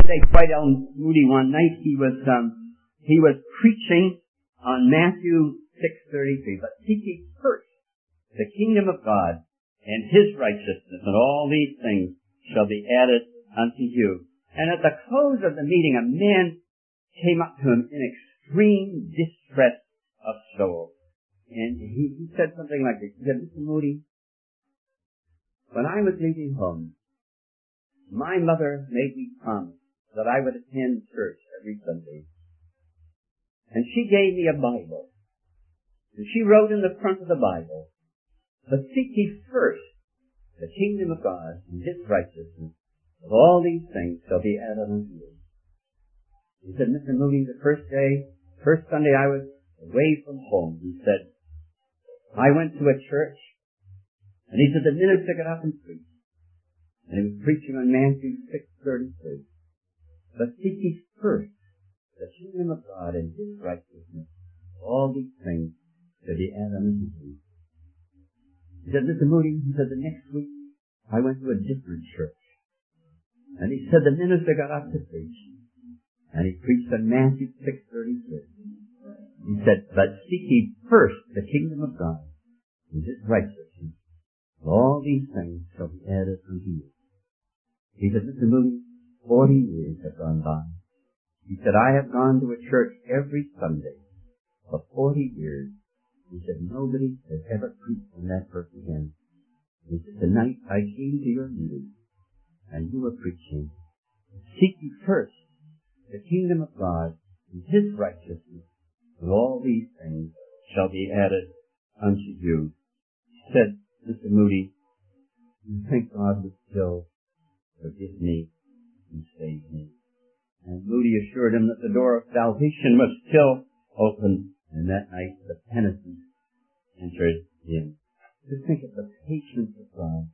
say quite Moody one night, he was preaching on Matthew 6:33. But seek ye first the kingdom of God and His righteousness, and all these things shall be added unto you. And at the close of the meeting, a man came up to him in extreme distress of soul. And he said something like this. He said, Mr. Moody, when I was leaving home, my mother made me promise that I would attend church every Sunday. And she gave me a Bible. And she wrote in the front of the Bible, but seek ye first the kingdom of God and His righteousness, and all these things shall be added unto you. He said, Mr. Moody, the first Sunday I was away from home, he said, I went to a church, and he said the minister got up and preached. And he was preaching on Matthew 6:33. But seek ye first the kingdom of God and His righteousness, all these things shall be added unto you. He said, Mr. Moody, he said, the next week I went to a different church. And he said the minister got up to preach. And he preached on Matthew 6:33. He said, but seek ye first the kingdom of God and His righteousness. All these things shall be added unto you. He said, Mr. Moody, 40 years have gone by. He said, I have gone to a church every Sunday for 40 years. He said, nobody has ever preached on that verse again. He said, tonight I came to your meeting, and you were preaching. Seek ye first the kingdom of God and His righteousness, and all these things shall be added unto you. He said, Mr. Moody, you think God would still forgive me and save me? And Moody assured him that the door of salvation was still open. And that night, the penitent entered in. Just think of the patience of God.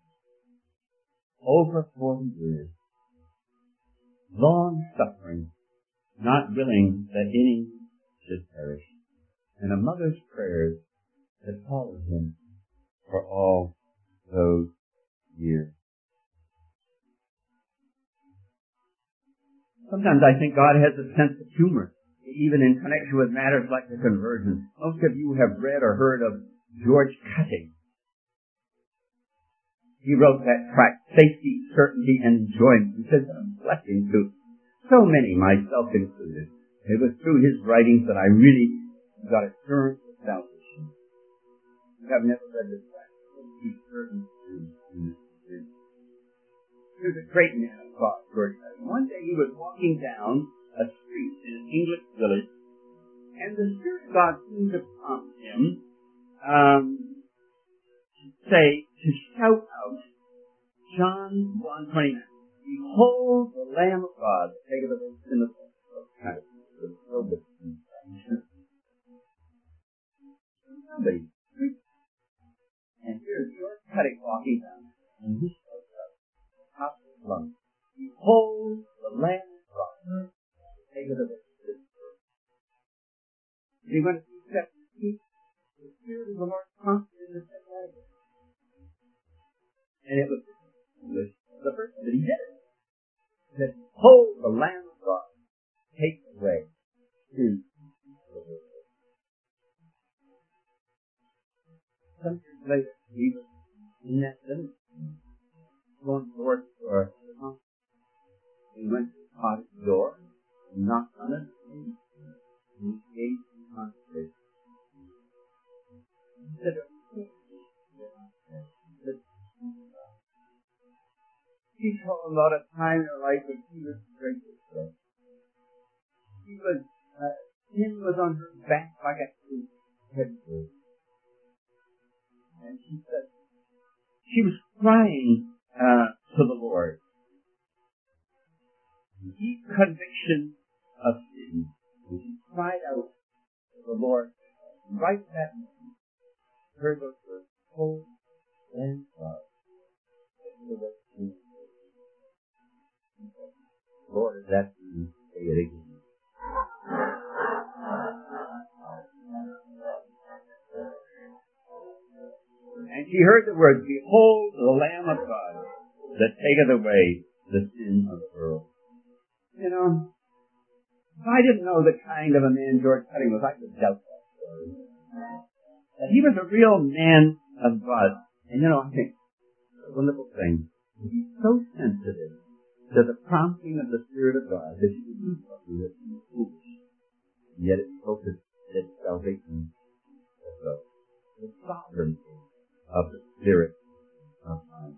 Over 40 years. Long suffering. Not willing that any should perish. And a mother's prayers that followed him for all those years. Sometimes I think God has a sense of humor, even in connection with matters like the conversion. Most of you have read or heard of George Cutting. He wrote that tract, Safety, Certainty, and Enjoyment. He says, a blessing to so many, myself included. It was through his writings that I really got assurance of salvation. You have never read this tract, Safety, Certainty, and Enjoyment. He was a great man of God, George Cutting. One day he was walking down a street in an English village, and the Spirit of God seemed to prompt him to shout out John 1:29. Behold the Lamb of God that taketh away the sin of the world. Somebody preached. And here's George Cutting walking down, and he shouts out, top of his lungs, behold the Lamb of God that taketh away the sin of the world. And he went to step his feet. The Spirit of the Lord prompted him to say that. And it was the first that he did it. He said, behold the Lamb of God take away sin of the world. Some years later, he was in that village, going forth for a conference. He went to the cottage door and knocked on it, and he engaged in conversation. He said, she told him about a time in her life when she was greatly sick. Sin was on her back like a head wound. And she said, she was crying to the Lord. Deep conviction of sin. And she cried out to the Lord. And right that moment, heard those words, "Hold and love." Lord, is that you? Say it again. And she heard the words, "Behold the Lamb of God that taketh away the sin of the world." You know, if I didn't know the kind of a man George Cutting was, I could doubt that story. But he was a real man of God. And you know, I think it's a wonderful thing. He's so sensitive to the prompting of the Spirit of God that he would do something that seems foolish. And yet it focused its salvation of the sovereignty of the Spirit of God.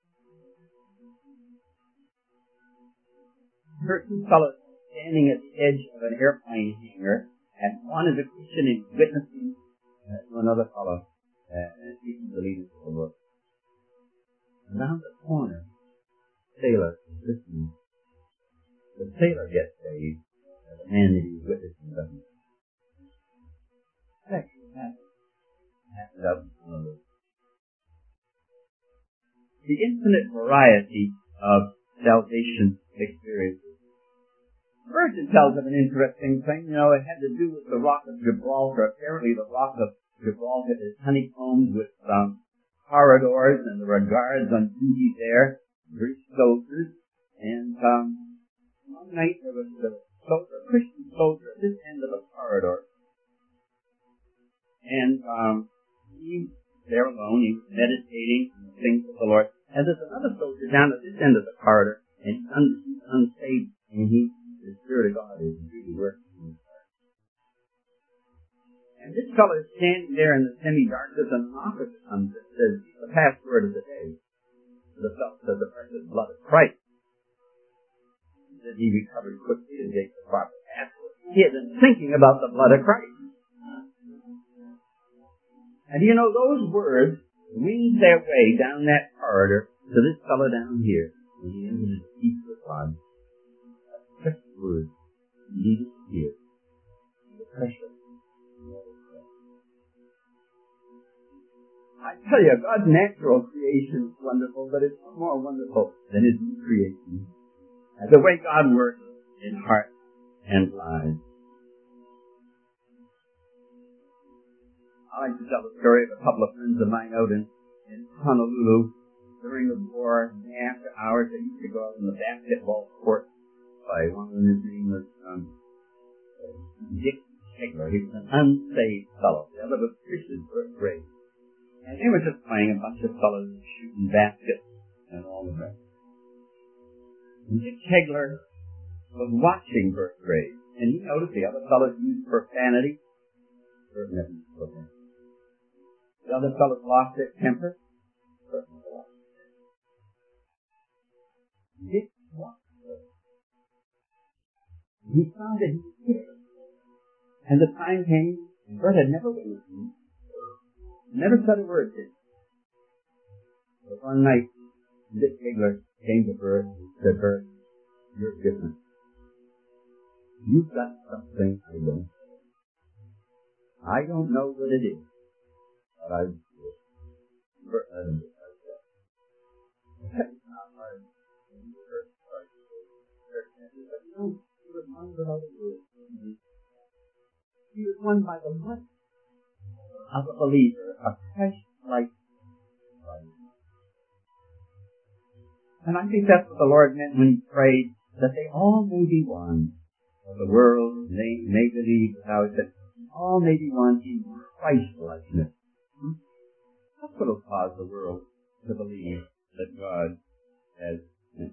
I heard two fellows standing at the edge of an airplane hangar, and one is a Christian and witnessing to another fellow and teaching the leaders of the Lord. Around the corner, the sailor is listening. The sailor gets saved, and the man that he's witnessing doesn't. That actually happened out in front of us. The infinite variety of salvation experiences. Spurgeon tells of an interesting thing. You know, it had to do with the Rock of Gibraltar. Apparently the Rock of Gibraltar is honeycombed with corridors, and there are guards on duty there, British soldiers. And one night there was a Christian soldier at this end of the corridor. And he was there alone. He was meditating on the things of the Lord. And there's another soldier down at this end of the corridor, and he's unsaved, and the Spirit of God is really working in his heart. And this fellow is standing there in the semi-darkness, and an officer comes and says, the password of the day. The fellow says, the precious blood of Christ. And then he recovered quickly and gave the proper password. He had been thinking about the blood of Christ. And you know, those words winged their way down that corridor to this fellow down here. And he entered his peace with God. Precious words needed here. The precious. I tell you, God's natural creation is wonderful, but it's more wonderful than His new creation. And the way God works in hearts and lives. I like to tell the story of a couple of friends of mine out in Honolulu during the war. After hours, they used to go out on the basketball court. One of them, his name was Dick Kegler. He was an unsaved fellow. The other was Christian first grade. And they were just playing, a bunch of fellows shooting baskets and all the rest. And Dick Kegler was watching first grade, and he noticed the other fellows used profanity. The other fellows lost their temper. Dick watched. He found that he was here. And the time came, and Bert had never witnessed him, never said a word to him. But one night, Dick Kegler came to Bert and said, Bert, you're different. You've got something I don't. I don't know what it is, but I do. Bert let him decide that. That's not hard. But no. He was won without a word. He was won by the life of a believer, a Christ-like life. And I think that's what the Lord meant when He prayed, that they all may be one. For the world may believe, how He said, all may be one in Christ-likeness. That's what will cause the world to believe that God has sent.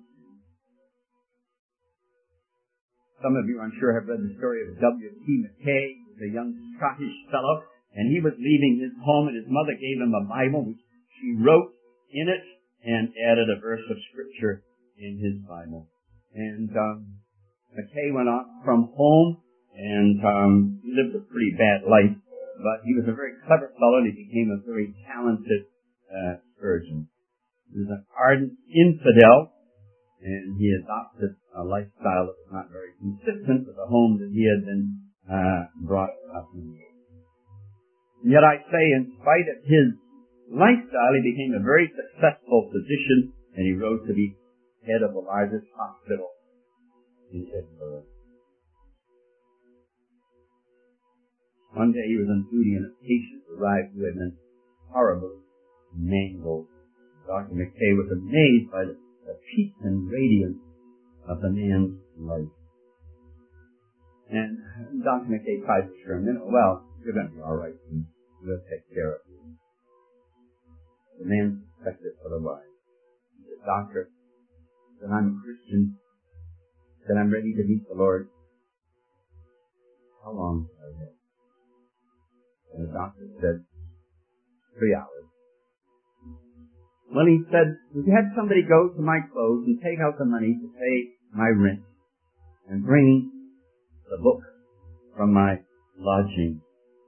Some of you, I'm sure, have read the story of W.T. McKay, the young Scottish fellow, and he was leaving his home, and his mother gave him a Bible, which she wrote in it and added a verse of Scripture in his Bible. And McKay went off from home, and he lived a pretty bad life, but he was a very clever fellow, and he became a very talented surgeon. He was an ardent infidel, and he adopted a lifestyle that was not very consistent with the home that he had been brought up in. And yet I say, in spite of his lifestyle, he became a very successful physician, and he rose to be head of the largest hospital in Edinburgh. One day he was on duty, and a patient arrived who had been horribly mangled. Dr. McKay was amazed by the peace and radiance of the man's life. And Dr. McKay tried to assure him, well, you're going to be all right, and we'll take care of you. The man suspected for a while. He said, Doctor, that I'm a Christian, that I'm ready to meet the Lord. How long shall I live? And the doctor said, 3 hours. Well, he said, we had somebody go to my clothes and take out the money to pay my rent and bring the book from my lodging.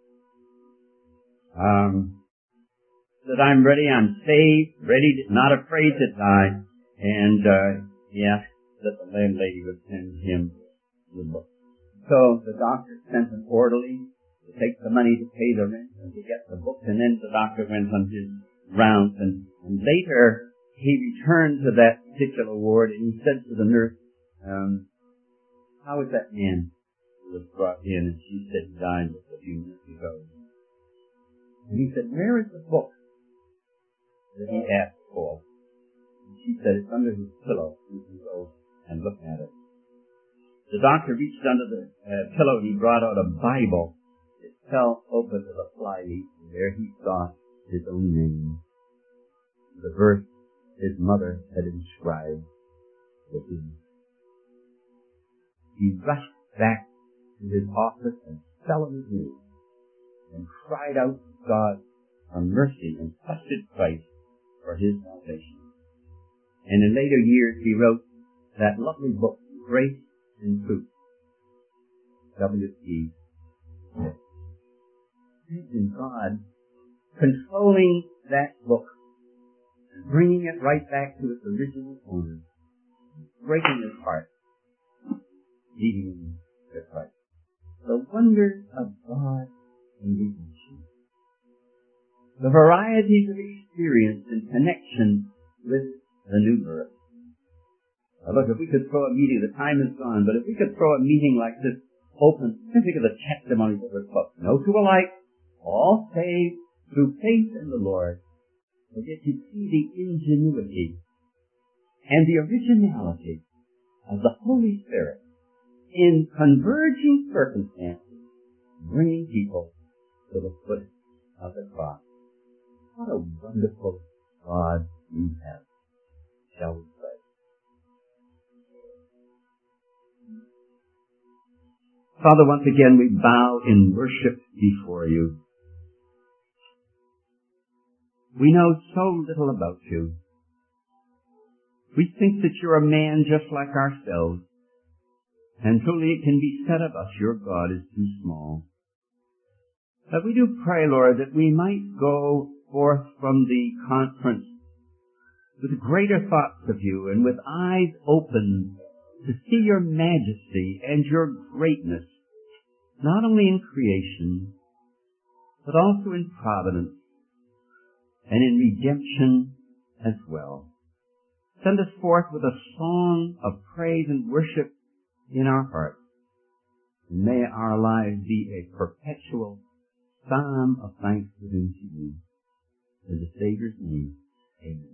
That I'm ready, I'm saved, ready, not afraid to die. And he asked that the landlady would send him the book. So the doctor sent an orderly to take the money to pay the rent and to get the book, and then the doctor went on his rounds. And later he returned to that particular ward and he said to the nurse, how is that man who was brought in? And she said he died just a few minutes ago. And he said, where is the book that he asked for? And she said, it's under his pillow. You can go and look at it. The doctor reached under the pillow and he brought out a Bible. It fell open to the flyleaf, and there he saw his own name. The verse his mother had inscribed with him. He rushed back to his office and fell on his knees and cried out to God for mercy and trusted Christ for his salvation. And in later years he wrote that lovely book, Grace and Truth. W.E. Imagine God controlling that book and bringing it right back to its original owner, breaking his heart, leading him to Christ. The wonders of God and redemption. The varieties of experience in connection with the new birth. Now look, if we could throw a meeting, the time is gone, but if we could throw a meeting like this open, think of the testimonies that were put. No two alike, all saved through faith in the Lord. But yet you see the ingenuity and the originality of the Holy Spirit in converging circumstances, bringing people to the foot of the cross. What a wonderful God we have. Shall we pray? Father, once again we bow in worship before you. We know so little about you. We think that you're a man just like ourselves. And truly it can be said of us, your God is too small. But we do pray, Lord, that we might go forth from the conference with greater thoughts of you and with eyes open to see your majesty and your greatness, not only in creation, but also in providence and in redemption as well. Send us forth with a song of praise and worship in our hearts. And may our lives be a perpetual psalm of thanksgiving to you. In the Savior's name, amen.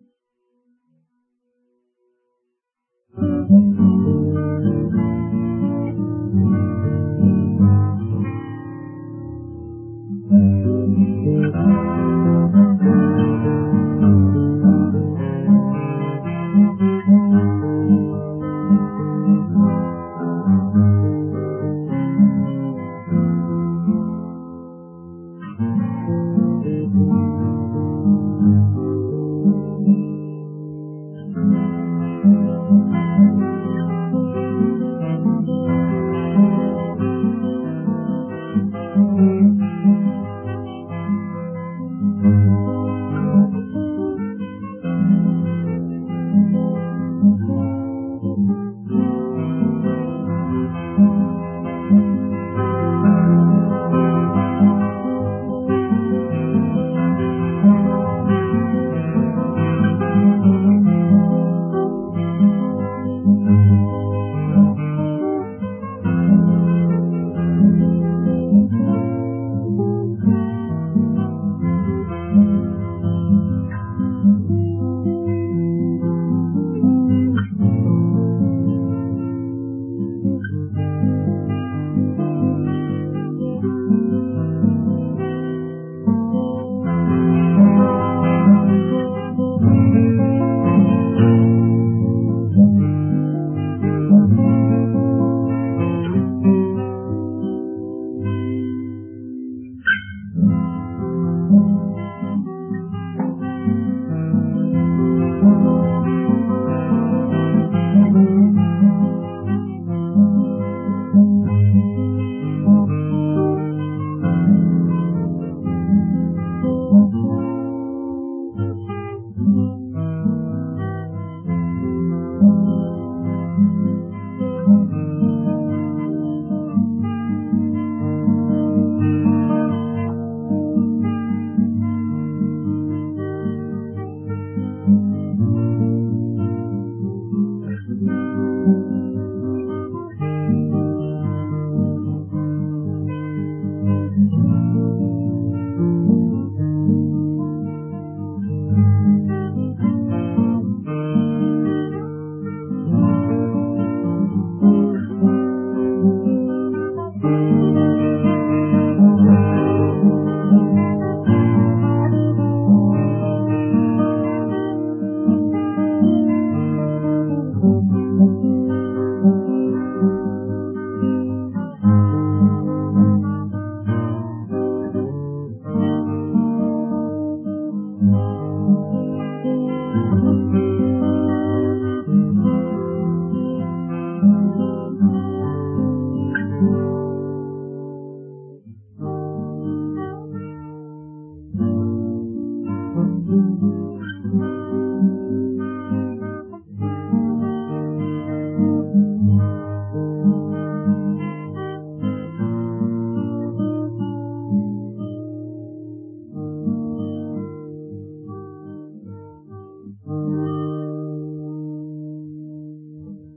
Amen.